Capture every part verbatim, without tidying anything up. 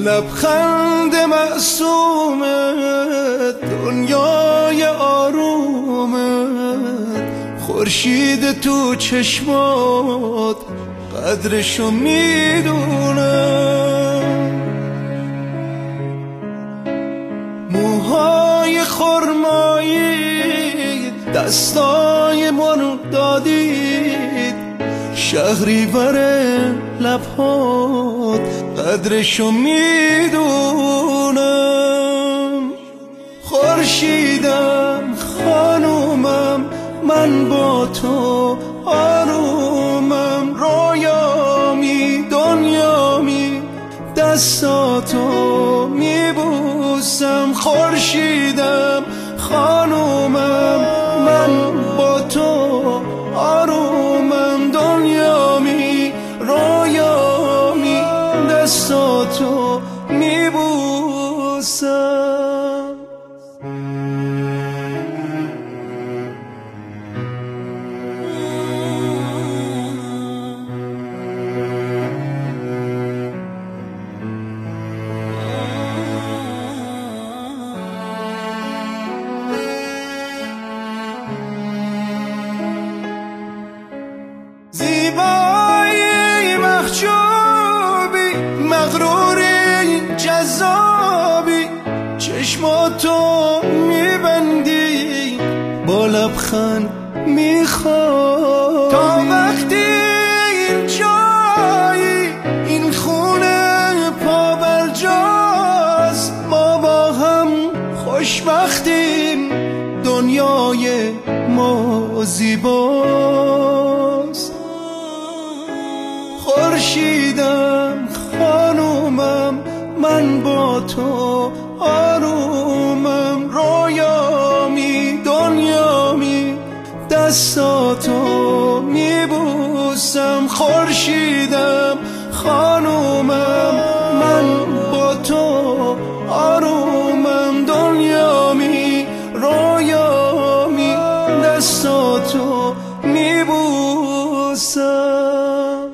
لبخند معصومت، دنیای آرومت، خورشید تو چشمات، قدرشو میدونم. موهای خرمایی، دستای منو دادید، شهریور لبهات، قدرشو میدونم. خورشیدم خانومم، من با تو آرومم، رویامی دنیامی، دستاتو میبوسم. خورشیدم خانومم، من با تو آرومم، دنیامی رویامی، دستاتو میبوسم. زیبایی محجوبی، مغروری جذابی، چشماتو میبندی، با لبخند میخوابی. تا وقتی این جایی، این خونه پابرجاست، ما با هم خوشبختیم، دنیای ما زیباست. خورشیدم خانومم، من با تو آرومم، رویامی دنیامی، دستاتو میبوسم. خورشیدم خانومم، من با تو آرومم، دنیامی رویامی، دستاتو میبوسم.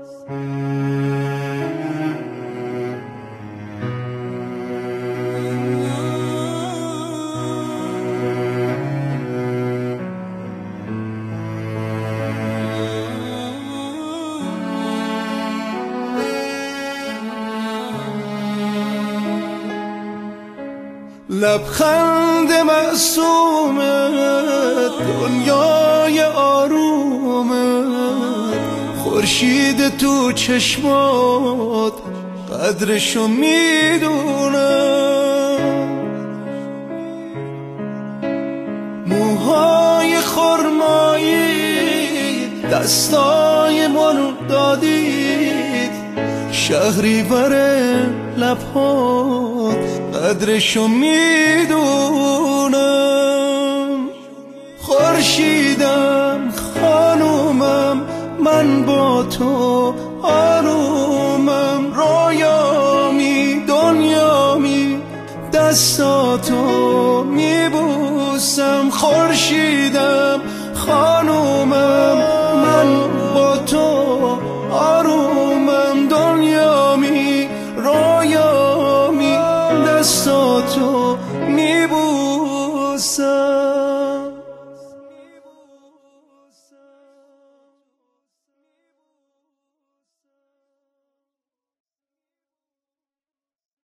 لبخند معصومت، دنیای آرومت، خورشید تو چشمات، قدرشو میدونم. موهای خرمایی، دستای منو دادید، شهریور لبهات، قدرشو میدونم. خورشیدم خانومم، من با تو آرومم، رویامی دنیامی، دستاتو میبوسم. خورشیدم خانومم، من با تو آرومم، دنیامی رویامی، دستاتو میبوسم.